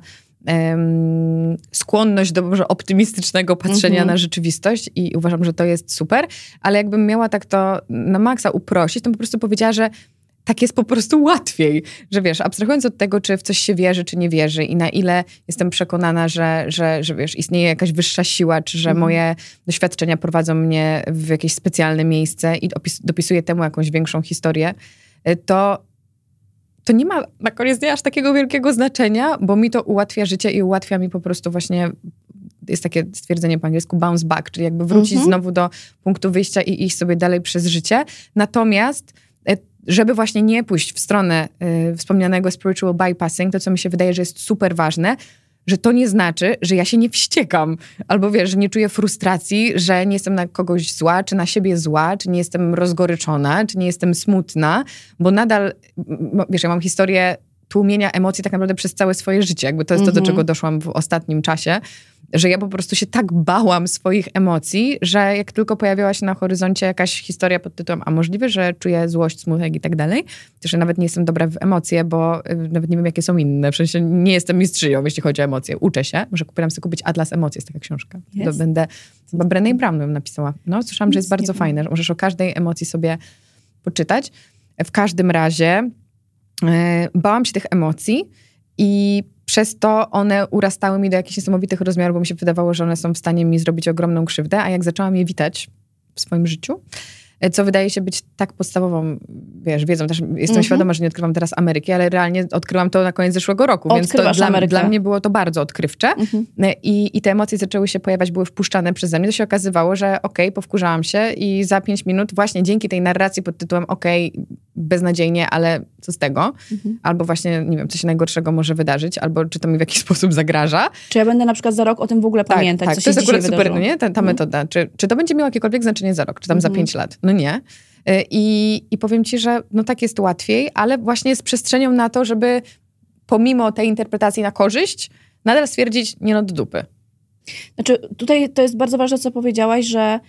um, skłonność do może optymistycznego patrzenia mm-hmm. na rzeczywistość i uważam, że to jest super. Ale jakbym miała tak to na maksa uprościć, to bym po prostu powiedziała, że tak jest po prostu łatwiej, że wiesz, abstrahując od tego, czy w coś się wierzy, czy nie wierzy i na ile jestem przekonana, że, że, że wiesz, istnieje jakaś wyższa siła, czy że mm. moje doświadczenia prowadzą mnie w jakieś specjalne miejsce i opis, dopisuję temu jakąś większą historię, to, to nie ma na koniec dnia aż takiego wielkiego znaczenia, bo mi to ułatwia życie i ułatwia mi po prostu właśnie, jest takie stwierdzenie po angielsku bounce back, czyli jakby wrócić mm-hmm. znowu do punktu wyjścia i iść sobie dalej przez życie. Natomiast żeby właśnie nie pójść w stronę y, wspomnianego spiritual bypassing, to co mi się wydaje, że jest super ważne, że to nie znaczy, że ja się nie wściekam. Albo wiesz, że nie czuję frustracji, że nie jestem na kogoś zła, czy na siebie zła, czy nie jestem rozgoryczona, czy nie jestem smutna, bo nadal, wiesz, ja mam historię tłumienia emocji tak naprawdę przez całe swoje życie. Jakby to jest mm-hmm. to, do czego doszłam w ostatnim czasie, że ja po prostu się tak bałam swoich emocji, że jak tylko pojawiała się na horyzoncie jakaś historia pod tytułem a możliwe, że czuję złość, smutek i tak dalej, to że nawet nie jestem dobra w emocje, bo nawet nie wiem, jakie są inne. W sensie nie jestem mistrzynią, jeśli chodzi o emocje. Uczę się. Może kupiłam sobie kupić Atlas Emocji, jest taka książka. Yes. To będę, chyba Brené Brown bym napisała. No, słyszałam, że jest bardzo fajne, że możesz o każdej emocji sobie poczytać. W każdym razie yy, bałam się tych emocji i przez to one urastały mi do jakichś niesamowitych rozmiarów, bo mi się wydawało, że one są w stanie mi zrobić ogromną krzywdę, a jak zaczęłam je witać w swoim życiu, co wydaje się być tak podstawową, wiesz, wiedzą, też jestem mm-hmm. świadoma, że nie odkrywam teraz Ameryki, ale realnie odkryłam to na koniec zeszłego roku, więc to dla, dla mnie było to bardzo odkrywcze mm-hmm. I, i te emocje zaczęły się pojawiać, były wpuszczane przeze mnie, to się okazywało, że okej, okay, powkurzałam się i za pięć minut właśnie dzięki tej narracji pod tytułem okej, okay, beznadziejnie, ale co z tego? Mm-hmm. Albo właśnie, nie wiem, co się najgorszego może wydarzyć, albo czy to mi w jakiś sposób zagraża. Czy ja będę na przykład za rok o tym w ogóle tak, pamiętać, tak, co to się jest akurat super, wydarzyło. no nie? Ta, ta mm-hmm. metoda. Czy, czy to będzie miało jakiekolwiek znaczenie za rok, czy tam mm-hmm. za pięć lat? No nie. I, I powiem ci, że no tak jest łatwiej, ale właśnie z przestrzenią na to, żeby pomimo tej interpretacji na korzyść, nadal stwierdzić, nie no, do dupy. Znaczy, tutaj to jest bardzo ważne, co powiedziałaś, że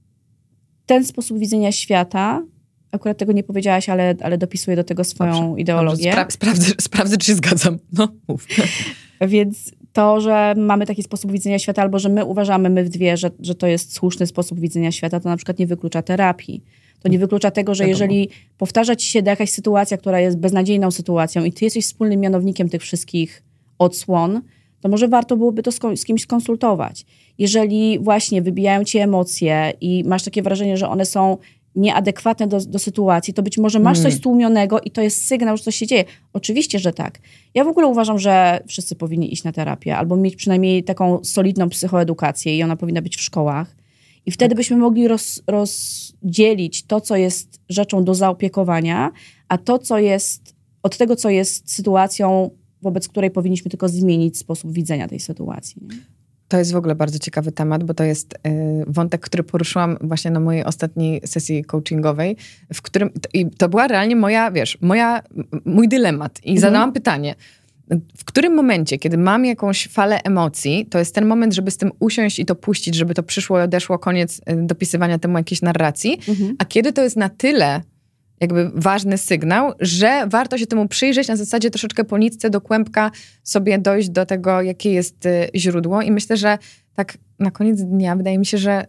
ten sposób widzenia świata, akurat tego nie powiedziałaś, ale, ale dopisuję do tego swoją dobrze, ideologię. Dobrze, spra- sprawdzę, sprawdzę, czy się zgadzam. No, mów. Więc to, że mamy taki sposób widzenia świata, albo że my uważamy, my w dwie, że, że to jest słuszny sposób widzenia świata, to na przykład nie wyklucza terapii. To nie wyklucza tego, że jeżeli powtarza ci się jakaś sytuacja, która jest beznadziejną sytuacją i ty jesteś wspólnym mianownikiem tych wszystkich odsłon, to może warto byłoby to z kimś skonsultować. Jeżeli właśnie wybijają ci emocje i masz takie wrażenie, że one są nieadekwatne do, do sytuacji, to być może masz hmm. coś stłumionego i to jest sygnał, że coś się dzieje. Oczywiście, że tak. Ja w ogóle uważam, że wszyscy powinni iść na terapię albo mieć przynajmniej taką solidną psychoedukację i ona powinna być w szkołach. I wtedy tak. byśmy mogli roz, rozdzielić to, co jest rzeczą do zaopiekowania, a to, co jest, od tego, co jest sytuacją, wobec której powinniśmy tylko zmienić sposób widzenia tej sytuacji. Nie? To jest w ogóle bardzo ciekawy temat, bo to jest y, wątek, który poruszyłam właśnie na mojej ostatniej sesji coachingowej, w którym, i to była realnie moja, wiesz, moja, mój dylemat. I mhm. zadałam pytanie, w którym momencie, kiedy mam jakąś falę emocji, to jest ten moment, żeby z tym usiąść i to puścić, żeby to przyszło i odeszło, koniec dopisywania temu jakiejś narracji, mhm. a kiedy to jest na tyle jakby ważny sygnał, że warto się temu przyjrzeć, na zasadzie troszeczkę po nitce do kłębka sobie dojść do tego, jakie jest źródło. I myślę, że tak na koniec dnia wydaje mi się, że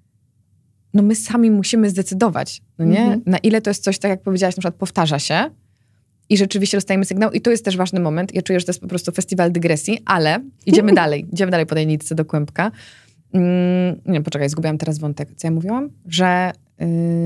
no my sami musimy zdecydować, no nie? Mhm. Na ile to jest coś, tak jak powiedziałaś, na przykład powtarza się i rzeczywiście dostajemy sygnał. I to jest też ważny moment. Ja czuję, że to jest po prostu festiwal dygresji, ale idziemy dalej. Idziemy dalej po tej nitce do kłębka. Mm, nie, poczekaj, zgubiłam teraz wątek. Co ja mówiłam? Że... Yy,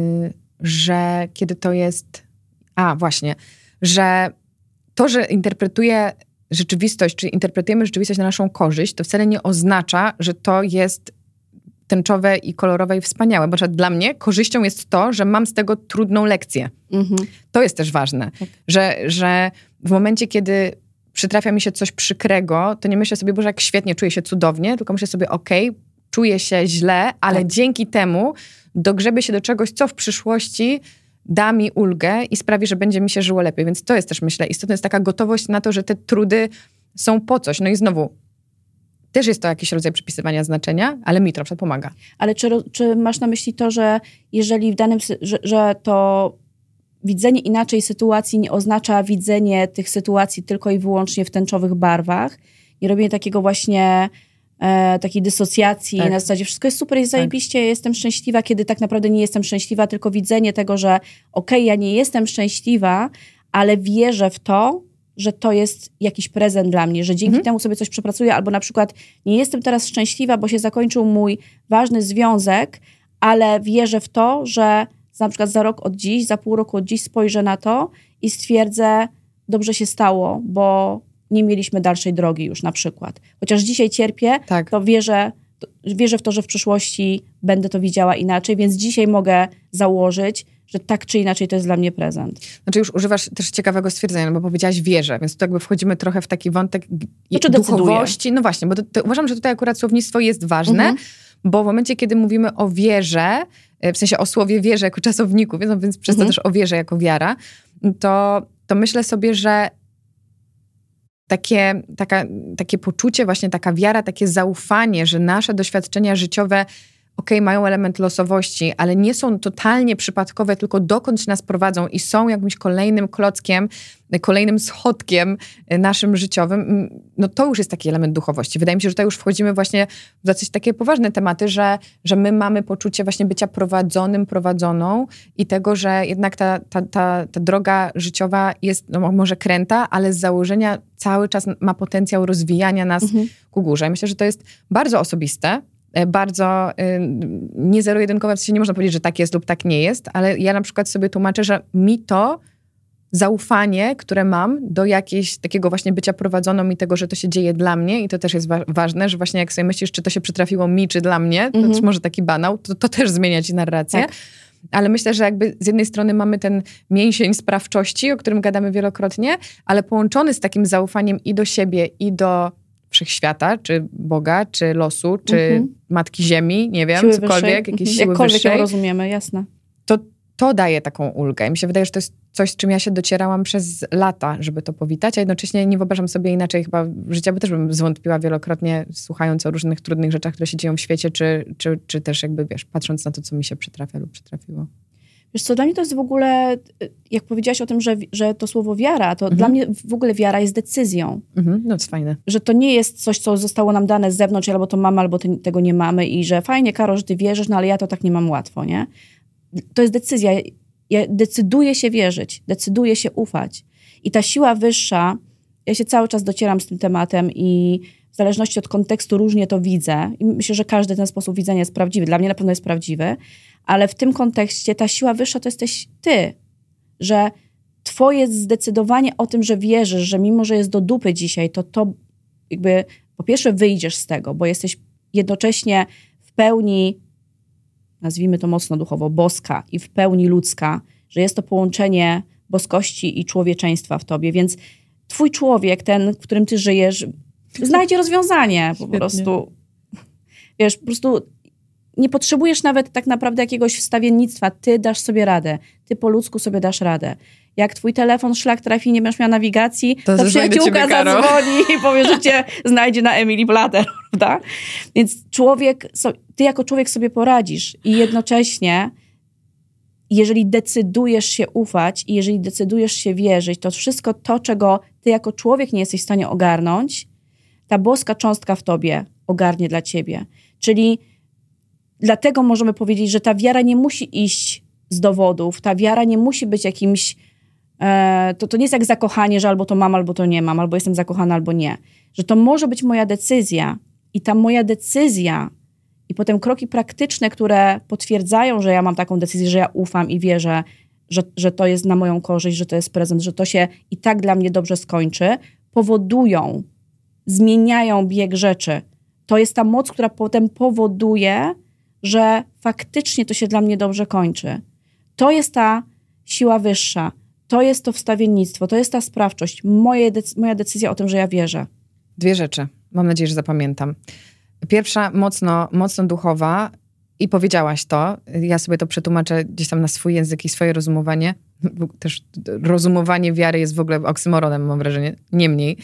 że kiedy to jest... A, właśnie. Że to, że interpretuję rzeczywistość, czy interpretujemy rzeczywistość na naszą korzyść, to wcale nie oznacza, że to jest tęczowe i kolorowe i wspaniałe. Bo dla mnie korzyścią jest to, że mam z tego trudną lekcję. Mhm. To jest też ważne. Tak. Że, że w momencie, kiedy przytrafia mi się coś przykrego, to nie myślę sobie, Boże, jak świetnie, czuję się cudownie, tylko myślę sobie, okej, okay, czuję się źle, ale tak. dzięki temu dogrzebię się do czegoś, co w przyszłości da mi ulgę i sprawi, że będzie mi się żyło lepiej. Więc to jest też, myślę, istotna jest taka gotowość na to, że te trudy są po coś. No i znowu, też jest to jakiś rodzaj przypisywania znaczenia, ale mi to na przykład pomaga. Ale czy, czy masz na myśli to, że jeżeli w danym, że, że to widzenie inaczej sytuacji nie oznacza widzenie tych sytuacji tylko i wyłącznie w tęczowych barwach, nie robienie takiego właśnie e, takiej dysocjacji tak. na zasadzie wszystko jest super, jest tak. zajebiście, jestem szczęśliwa, kiedy tak naprawdę nie jestem szczęśliwa, tylko widzenie tego, że okej, okay, ja nie jestem szczęśliwa, ale wierzę w to, że to jest jakiś prezent dla mnie, że dzięki mhm. temu sobie coś przepracuję, albo na przykład nie jestem teraz szczęśliwa, bo się zakończył mój ważny związek, ale wierzę w to, że na przykład za rok od dziś, za pół roku od dziś spojrzę na to i stwierdzę, dobrze się stało, bo nie mieliśmy dalszej drogi już na przykład. Chociaż dzisiaj cierpię, tak. to wierzę, to wierzę w to, że w przyszłości będę to widziała inaczej, więc dzisiaj mogę założyć, że tak czy inaczej to jest dla mnie prezent. Znaczy już używasz też ciekawego stwierdzenia, no bo powiedziałaś wierzę, więc tu jakby wchodzimy trochę w taki wątek znaczy duchowości. Decyduje. No właśnie, bo to, to uważam, że tutaj akurat słownictwo jest ważne, mhm. bo w momencie, kiedy mówimy o wierze, w sensie o słowie wierze jako czasowniku, więc, więc przez mhm. to też o wierze jako wiara, to, to myślę sobie, że takie, taka, takie poczucie, właśnie taka wiara, takie zaufanie, że nasze doświadczenia życiowe okej, okay, mają element losowości, ale nie są totalnie przypadkowe, tylko dokądś nas prowadzą i są jakimś kolejnym klockiem, kolejnym schodkiem naszym życiowym, no to już jest taki element duchowości. Wydaje mi się, że tutaj już wchodzimy właśnie w dosyć takie poważne tematy, że, że my mamy poczucie właśnie bycia prowadzonym, prowadzoną i tego, że jednak ta, ta, ta, ta droga życiowa jest no, może kręta, ale z założenia cały czas ma potencjał rozwijania nas mhm. ku górze. Myślę, że to jest bardzo osobiste, bardzo y, nie zero-jedynkowe, w sensie nie można powiedzieć, że tak jest lub tak nie jest, ale ja na przykład sobie tłumaczę, że mi to zaufanie, które mam do jakiegoś takiego właśnie bycia prowadzoną i tego, że to się dzieje dla mnie i to też jest wa- ważne, że właśnie jak sobie myślisz, czy to się przytrafiło mi, czy dla mnie, to mhm. może taki banał, to, to też zmienia ci narrację. Tak. Ale myślę, że jakby z jednej strony mamy ten mięsień sprawczości, o którym gadamy wielokrotnie, ale połączony z takim zaufaniem i do siebie, i do wszechświata, czy Boga, czy losu, czy mhm. Matki Ziemi, nie wiem, siły cokolwiek, wyższej. jakieś mhm. siły Jakkolwiek wyższej. ją rozumiemy, jasne. To, to daje taką ulgę. I mi się wydaje, że to jest coś, z czym ja się docierałam przez lata, żeby to powitać, a jednocześnie nie wyobrażam sobie inaczej chyba życia, bo też bym zwątpiła wielokrotnie, słuchając o różnych trudnych rzeczach, które się dzieją w świecie, czy, czy, czy też jakby, wiesz, patrząc na to, co mi się przytrafia lub przytrafiło. Wiesz co, dla mnie to jest w ogóle, jak powiedziałaś o tym, że, że to słowo wiara, to mhm. dla mnie w ogóle wiara jest decyzją. Mhm, no to jest fajne. Że to nie jest coś, co zostało nam dane z zewnątrz, albo to mamy, albo te, tego nie mamy i że fajnie, Karo, że ty wierzysz, no ale ja to tak nie mam łatwo, nie? To jest decyzja. Ja decyduję się wierzyć, decyduję się ufać. I ta siła wyższa, ja się cały czas docieram z tym tematem i w zależności od kontekstu różnie to widzę. I myślę, że każdy ten sposób widzenia jest prawdziwy. Dla mnie na pewno jest prawdziwy. Ale w tym kontekście ta siła wyższa to jesteś ty. Że twoje zdecydowanie o tym, że wierzysz, że mimo, że jest do dupy dzisiaj, to to jakby po pierwsze wyjdziesz z tego, bo jesteś jednocześnie w pełni, nazwijmy to mocno duchowo, boska i w pełni ludzka, że jest to połączenie boskości i człowieczeństwa w tobie. Więc twój człowiek, ten, w którym ty żyjesz, znajdzie rozwiązanie po Świetnie. prostu. Wiesz, po prostu nie potrzebujesz nawet tak naprawdę jakiegoś wstawiennictwa. Ty dasz sobie radę. Ty po ludzku sobie dasz radę. Jak twój telefon szlak trafi, nie będziesz miał nawigacji, to, to przyjaciółka zadzwoni i powie, że cię znajdzie na Emily Blatter, prawda? Więc człowiek, ty jako człowiek sobie poradzisz i jednocześnie jeżeli decydujesz się ufać i jeżeli decydujesz się wierzyć, to wszystko to, czego ty jako człowiek nie jesteś w stanie ogarnąć, ta boska cząstka w tobie ogarnie dla ciebie. Czyli dlatego możemy powiedzieć, że ta wiara nie musi iść z dowodów, ta wiara nie musi być jakimś, e, to, to nie jest jak zakochanie, że albo to mam, albo to nie mam, albo jestem zakochana, albo nie. Że to może być moja decyzja i ta moja decyzja i potem kroki praktyczne, które potwierdzają, że ja mam taką decyzję, że ja ufam i wierzę, że, że to jest na moją korzyść, że to jest prezent, że to się i tak dla mnie dobrze skończy, powodują, zmieniają bieg rzeczy. To jest ta moc, która potem powoduje, że faktycznie to się dla mnie dobrze kończy. To jest ta siła wyższa. to jest to wstawiennictwo, to jest ta sprawczość, moje dec- moja decyzja o tym, że ja wierzę. Dwie rzeczy. Mam nadzieję, że zapamiętam. Pierwsza, mocno, mocno duchowa i powiedziałaś to. Ja sobie to przetłumaczę gdzieś tam na swój język i swoje rozumowanie. Też rozumowanie wiary jest w ogóle oksymoronem, mam wrażenie. Niemniej,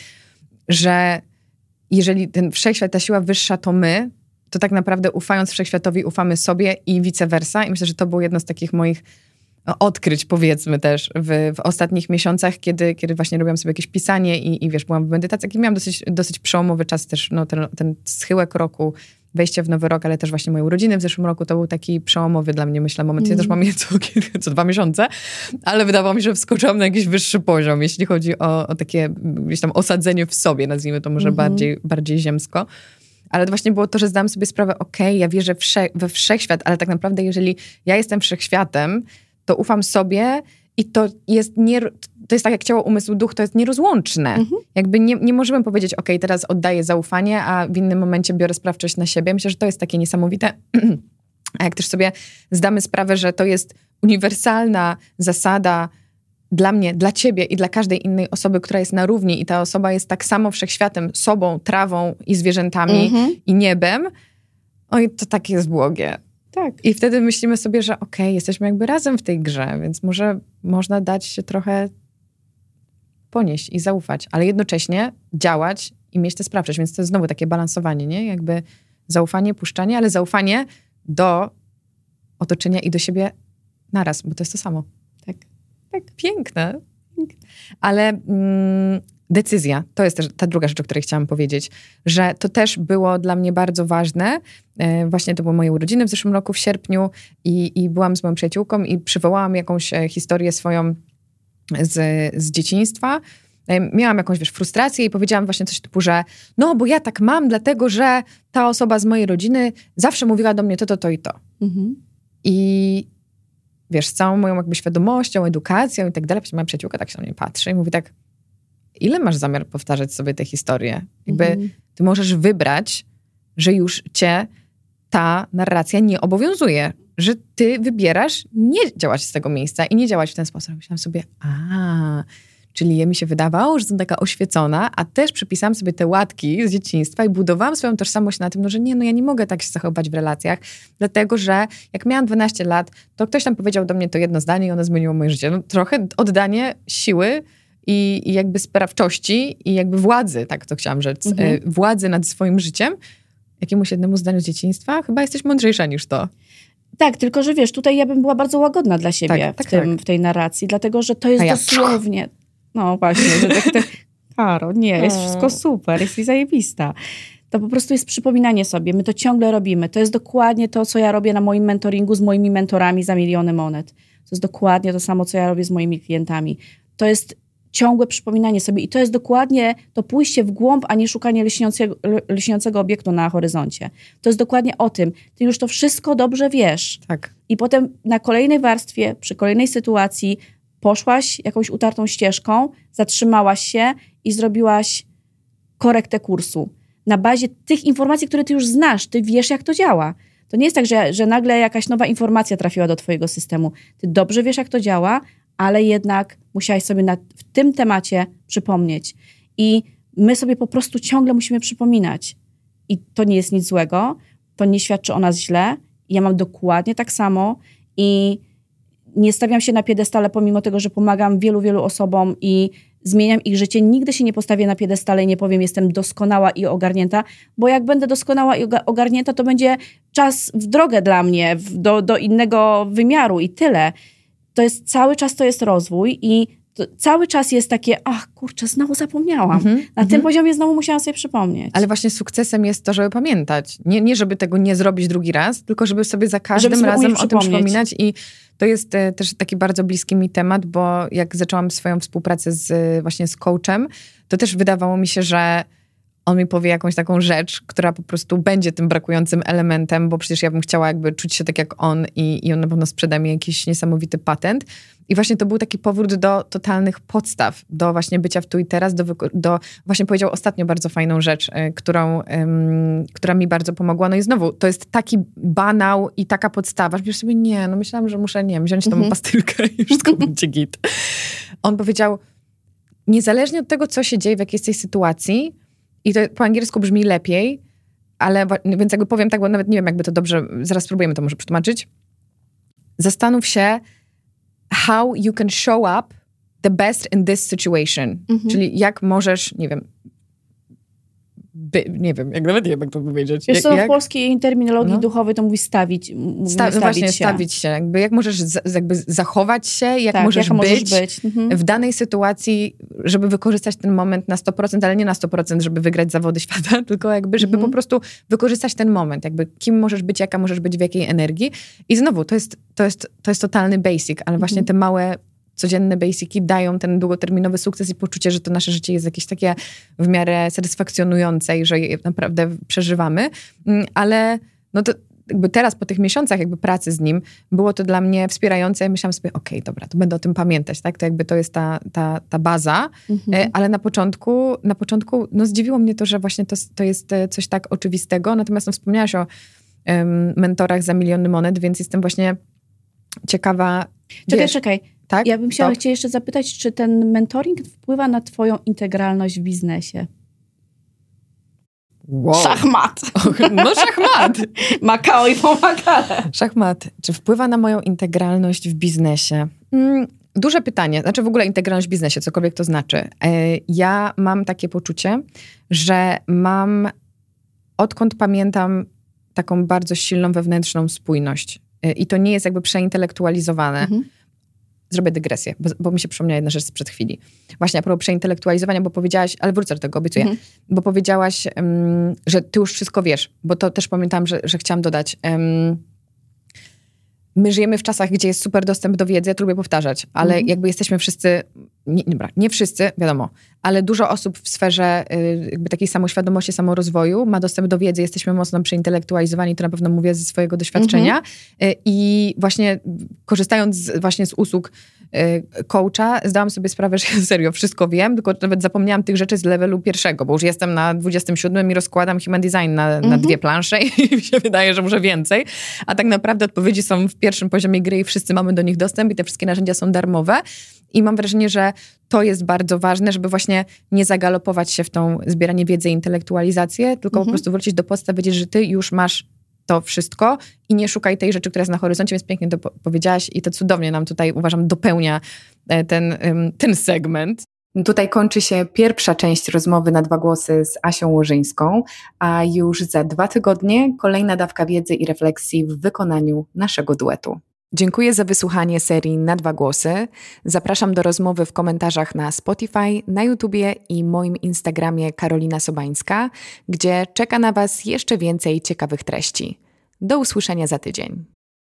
że jeżeli ten wszechświat, ta siła wyższa to my, to tak naprawdę ufając wszechświatowi ufamy sobie i vice versa. I myślę, że to było jedno z takich moich odkryć, powiedzmy też, w, w ostatnich miesiącach, kiedy, kiedy właśnie robiłam sobie jakieś pisanie i, i wiesz, byłam w medytacji, i miałam dosyć, dosyć przełomowy czas też, no ten, ten schyłek roku, wejście w nowy rok, ale też właśnie moje urodziny w zeszłym roku, to był taki przełomowy dla mnie, myślę, moment. Mm. Ja też mam je co, co dwa miesiące, ale wydawało mi się, że wskoczyłam na jakiś wyższy poziom, jeśli chodzi o, o takie gdzieś tam osadzenie w sobie, nazwijmy to może mm-hmm. bardziej, bardziej ziemsko. Ale to właśnie było to, że zdałam sobie sprawę, okej, okay, ja wierzę wsze- we wszechświat, ale tak naprawdę jeżeli ja jestem wszechświatem, to ufam sobie i to jest, nie, to jest tak jak ciało, umysł, duch, to jest nierozłączne. Mhm. Jakby nie, nie możemy powiedzieć, okej, okay, teraz oddaję zaufanie, a w innym momencie biorę sprawczość na siebie. Myślę, że to jest takie niesamowite. A jak też sobie zdamy sprawę, że to jest uniwersalna zasada dla mnie, dla ciebie i dla każdej innej osoby, która jest na równi i ta osoba jest tak samo wszechświatem, sobą, trawą i zwierzętami mhm. i niebem, oj, to takie jest błogie. Tak. I wtedy myślimy sobie, że okej, okay, jesteśmy jakby razem w tej grze, więc może można dać się trochę ponieść i zaufać, ale jednocześnie działać i mieć tę sprawczość, więc to jest znowu takie balansowanie, nie? Jakby zaufanie, puszczanie, ale zaufanie do otoczenia i do siebie naraz, bo to jest to samo. Tak. Tak, piękne. Ale mm, decyzja, to jest też ta druga rzecz, o której chciałam powiedzieć, że to też było dla mnie bardzo ważne. E, właśnie to były moje urodziny w zeszłym roku, w sierpniu i, i byłam z moją przyjaciółką i przywołałam jakąś e, historię swoją z, z dzieciństwa. E, miałam jakąś, wiesz, frustrację i powiedziałam właśnie coś typu, że no, bo ja tak mam, dlatego, że ta osoba z mojej rodziny zawsze mówiła do mnie to, to, to i to. Mhm. I wiesz, z całą moją jakby świadomością, edukacją i tak dalej, moja przyjaciółka tak się na mnie patrzy i mówi tak, ile masz zamiar powtarzać sobie tę historię? Jakby mm. ty możesz wybrać, że już cię ta narracja nie obowiązuje, że ty wybierasz nie działać z tego miejsca i nie działać w ten sposób. Myślałam sobie, a, czyli ja mi się wydawało, że jestem taka oświecona, a też przypisałam sobie te łatki z dzieciństwa i budowałam swoją tożsamość na tym, no, że nie, no ja nie mogę tak się zachować w relacjach, dlatego, że jak miałam dwanaście lat, to ktoś tam powiedział do mnie to jedno zdanie i ono zmieniło moje życie. No, trochę oddanie siły i, i jakby sprawczości i jakby władzy, tak to chciałam rzec, mhm. władzy nad swoim życiem, jakiemuś jednemu zdaniu z dzieciństwa, chyba jesteś mądrzejsza niż to. Tak, tylko że wiesz, tutaj ja bym była bardzo łagodna dla siebie tak, tak, w, tym, tak. w tej narracji, dlatego, że to jest ja. dosłownie... No właśnie, że tak, tak Karo, nie, jest wszystko super, jesteś zajebista. To po prostu jest przypominanie sobie, my to ciągle robimy. To jest dokładnie to, co ja robię na moim mentoringu z moimi mentorami za miliony monet. To jest dokładnie to samo, co ja robię z moimi klientami. To jest ciągłe przypominanie sobie i to jest dokładnie to pójście w głąb, a nie szukanie lśniącego, lśniącego obiektu na horyzoncie. To jest dokładnie o tym. Ty już to wszystko dobrze wiesz. Tak. I potem na kolejnej warstwie, przy kolejnej sytuacji poszłaś jakąś utartą ścieżką, zatrzymałaś się i zrobiłaś korektę kursu. Na bazie tych informacji, które ty już znasz, ty wiesz, jak to działa. To nie jest tak, że, że nagle jakaś nowa informacja trafiła do twojego systemu. Ty dobrze wiesz, jak to działa, ale jednak musiałaś sobie na, w tym temacie przypomnieć. I my sobie po prostu ciągle musimy przypominać. I to nie jest nic złego, to nie świadczy o nas źle. Ja mam dokładnie tak samo i nie stawiam się na piedestale, pomimo tego, że pomagam wielu, wielu osobom i zmieniam ich życie. Nigdy się nie postawię na piedestale i nie powiem, jestem doskonała i ogarnięta, bo jak będę doskonała i ogarnięta, to będzie czas w drogę dla mnie, w, do, do innego wymiaru i tyle. To jest cały czas to jest rozwój i to cały czas jest takie, ach kurczę, znowu zapomniałam. Mm-hmm, na mm-hmm. tym poziomie znowu musiałam sobie przypomnieć. Ale właśnie sukcesem jest to, żeby pamiętać. Nie, nie żeby tego nie zrobić drugi raz, tylko żeby sobie za każdym żeby razem o tym przypominać. I to jest e, też taki bardzo bliski mi temat, bo jak zaczęłam swoją współpracę z, właśnie z coachem, to też wydawało mi się, że on mi powie jakąś taką rzecz, która po prostu będzie tym brakującym elementem, bo przecież ja bym chciała jakby czuć się tak jak on i, i on na pewno sprzeda mi jakiś niesamowity patent. I właśnie to był taki powrót do totalnych podstaw, do właśnie bycia w tu i teraz, do, do właśnie powiedział ostatnio bardzo fajną rzecz, y, którą, ym, która mi bardzo pomogła. No i znowu, to jest taki banał i taka podstawa, że myślę sobie, nie, no myślałam, że muszę, nie wiem, wziąć tą mm-hmm. pastylkę i wszystko będzie git. On powiedział, niezależnie od tego, co się dzieje, w jakiej jesteś sytuacji, i to po angielsku brzmi lepiej, ale więc jakby powiem tak, bo nawet nie wiem, jakby to dobrze, zaraz spróbujemy to może przetłumaczyć. Zastanów się, how you can show up the best in this situation. Mhm. Czyli jak możesz, nie wiem, By, nie wiem, jak nawet nie wiem, jak to powiedzieć. Wiesz co, jak, w polskiej terminologii no. duchowej to mówi stawić. Mówi Sta- stawić właśnie, się. stawić się. Jakby jak możesz z, jakby zachować się, jak tak, możesz, jak być, możesz być mhm. w danej sytuacji, żeby wykorzystać ten moment na sto procent, ale nie na sto procent, żeby wygrać zawody świata, tylko jakby, żeby mhm. po prostu wykorzystać ten moment. Jakby kim możesz być, jaka możesz być, w jakiej energii. I znowu, to jest, to jest, to jest totalny basic, ale właśnie mhm. te małe codzienne basiki dają ten długoterminowy sukces i poczucie, że to nasze życie jest jakieś takie w miarę satysfakcjonujące i że je naprawdę przeżywamy. Ale no to jakby teraz po tych miesiącach jakby pracy z nim było to dla mnie wspierające. Ja myślałam sobie, okej, okay, dobra, to będę o tym pamiętać, tak? To jakby to jest ta, ta, ta baza. Mhm. Ale na początku, na początku no zdziwiło mnie to, że właśnie to, to jest coś tak oczywistego. Natomiast no, wspomniałaś o um, mentorach za miliony monet, więc jestem właśnie ciekawa. Czekaj, wiesz, czekaj. Tak? Ja bym chciała cię jeszcze zapytać, czy ten mentoring wpływa na twoją integralność w biznesie? Wow. Szachmat. No szachmat. Makao i pomagale. Szachmat. Czy wpływa na moją integralność w biznesie? Mm, duże pytanie. Znaczy w ogóle integralność w biznesie, cokolwiek to znaczy. Ja mam takie poczucie, że mam, odkąd pamiętam, taką bardzo silną wewnętrzną spójność. I to nie jest jakby przeintelektualizowane. Mhm. Zrobię dygresję, bo, bo mi się przypomniała jedna rzecz sprzed chwili. Właśnie a propos przeintelektualizowania, bo powiedziałaś, ale wrócę do tego, obiecuję, mhm. bo powiedziałaś, um, że ty już wszystko wiesz, bo to też pamiętam, że, że chciałam dodać. Um, my żyjemy w czasach, gdzie jest super dostęp do wiedzy, ja to lubię powtarzać, ale mhm. jakby jesteśmy wszyscy, nie, dobra, nie wszyscy, wiadomo, ale dużo osób w sferze y, jakby takiej samoświadomości, samorozwoju ma dostęp do wiedzy, jesteśmy mocno przeintelektualizowani, to na pewno mówię ze swojego doświadczenia mhm. y, i właśnie korzystając z, właśnie z usług y, coacha, zdałam sobie sprawę, że ja serio wszystko wiem, tylko nawet zapomniałam tych rzeczy z levelu pierwszego, bo już jestem na dwudziestym siódmym i rozkładam human design na, mhm. na dwie plansze i mi się wydaje, że może więcej, a tak naprawdę odpowiedzi są w pierwszym poziomie gry i wszyscy mamy do nich dostęp i te wszystkie narzędzia są darmowe. I mam wrażenie, że to jest bardzo ważne, żeby właśnie nie zagalopować się w tą zbieranie wiedzy i intelektualizację, tylko mhm. po prostu wrócić do podstaw, wiedzieć, że ty już masz to wszystko i nie szukaj tej rzeczy, która jest na horyzoncie, więc pięknie to powiedziałaś i to cudownie nam tutaj, uważam, dopełnia ten, ten segment. Tutaj kończy się pierwsza część rozmowy na dwa głosy z Asią Łożyńską, a już za dwa tygodnie kolejna dawka wiedzy i refleksji w wykonaniu naszego duetu. Dziękuję za wysłuchanie serii Na dwa głosy. Zapraszam do rozmowy w komentarzach na Spotify, na YouTubie i moim Instagramie Karolina Sobańska, gdzie czeka na Was jeszcze więcej ciekawych treści. Do usłyszenia za tydzień.